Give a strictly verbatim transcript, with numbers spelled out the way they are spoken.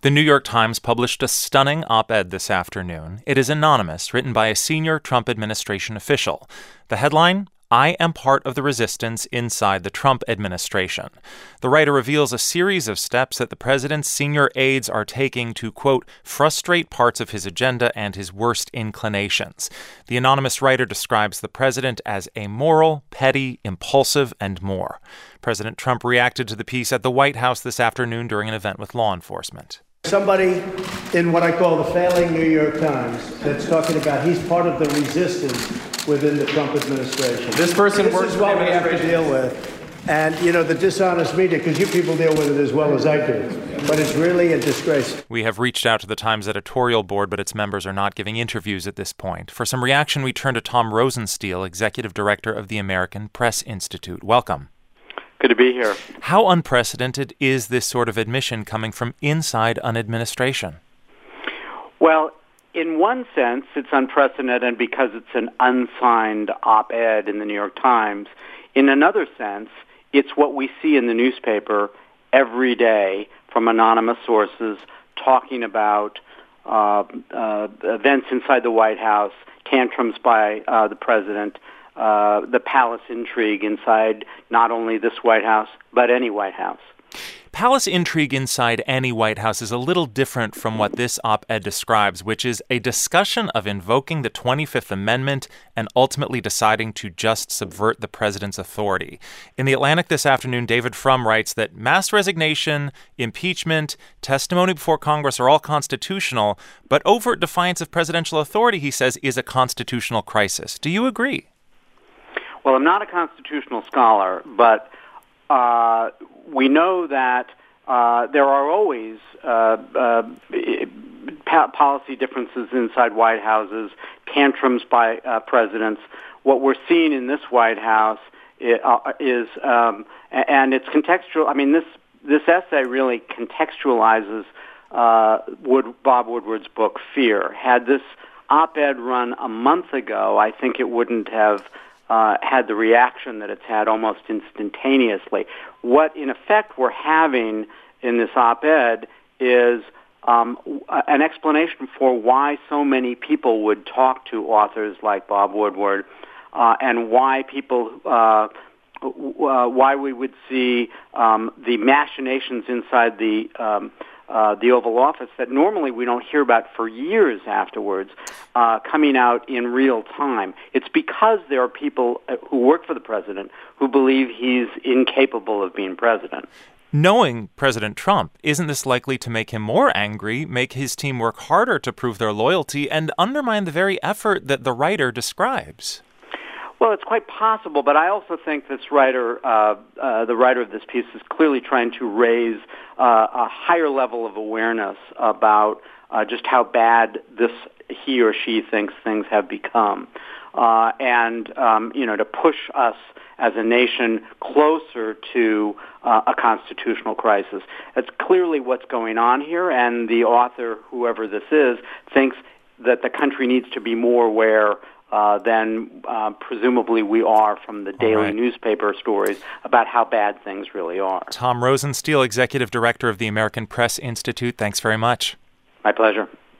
The New York Times published a stunning op-ed this afternoon. It is anonymous, written by a senior Trump administration official. The headline, "I am part of the resistance inside the Trump administration." The writer reveals a series of steps that the president's senior aides are taking to, quote, frustrate parts of his agenda and his worst inclinations. The anonymous writer describes the president as amoral, petty, impulsive, and more. President Trump reacted to the piece at the White House this afternoon during an event with law enforcement. Somebody in what I call the failing New York Times that's talking about he's part of the resistance within the Trump administration. This person this works is what for the we have to deal with. And, you know, the dishonest media, because you people deal with it as well as I do. But it's really a disgrace. We have reached out to the Times editorial board, but its members are not giving interviews at this point. For some reaction, we turn to Tom Rosenstiel, executive director of the American Press Institute. Welcome. Good to be here. How unprecedented is this sort of admission coming from inside an administration? Well, in one sense, it's unprecedented because it's an unsigned op-ed in the New York Times. In another sense, it's what we see in the newspaper every day from anonymous sources talking about uh, uh, events inside the White House, tantrums by uh, the president, Uh, the palace intrigue inside not only this White House, but any White House. Palace intrigue inside any White House is a little different from what this op-ed describes, which is a discussion of invoking the twenty-fifth Amendment and ultimately deciding to just subvert the president's authority. In The Atlantic this afternoon, David Frum writes that mass resignation, impeachment, testimony before Congress are all constitutional, but overt defiance of presidential authority, he says, is a constitutional crisis. Do you agree? Well, I'm not a constitutional scholar, but uh, we know that uh, there are always uh, uh, policy differences inside White Houses, tantrums by uh, presidents. What we're seeing in this White House is, um, and it's contextual. I mean, this this essay really contextualizes uh, Wood, Bob Woodward's book, Fear. Had this op-ed run a month ago, I think it wouldn't have Uh, had the reaction that it's had almost instantaneously. What, in effect, we're having in this op-ed is um, an explanation for why so many people would talk to authors like Bob Woodward uh, and why people, uh, uh, why we would see um, the machinations inside the um, Uh, the Oval Office that normally we don't hear about for years afterwards, uh, coming out in real time. It's because there are people who work for the president who believe he's incapable of being president. Knowing President Trump, isn't this likely to make him more angry, make his team work harder to prove their loyalty, and undermine the very effort that the writer describes? Well, it's quite possible, but I also think this writer, uh, uh, the writer of this piece, is clearly trying to raise uh, a higher level of awareness about uh, just how bad this he or she thinks things have become, uh, and um, you know, to push us as a nation closer to uh, a constitutional crisis. That's clearly what's going on here, and the author, whoever this is, thinks that the country needs to be more aware Uh, than uh, presumably we are from the daily right. newspaper stories about how bad things really are. Tom Rosenstiel, executive director of the American Press Institute, thanks very much. My pleasure.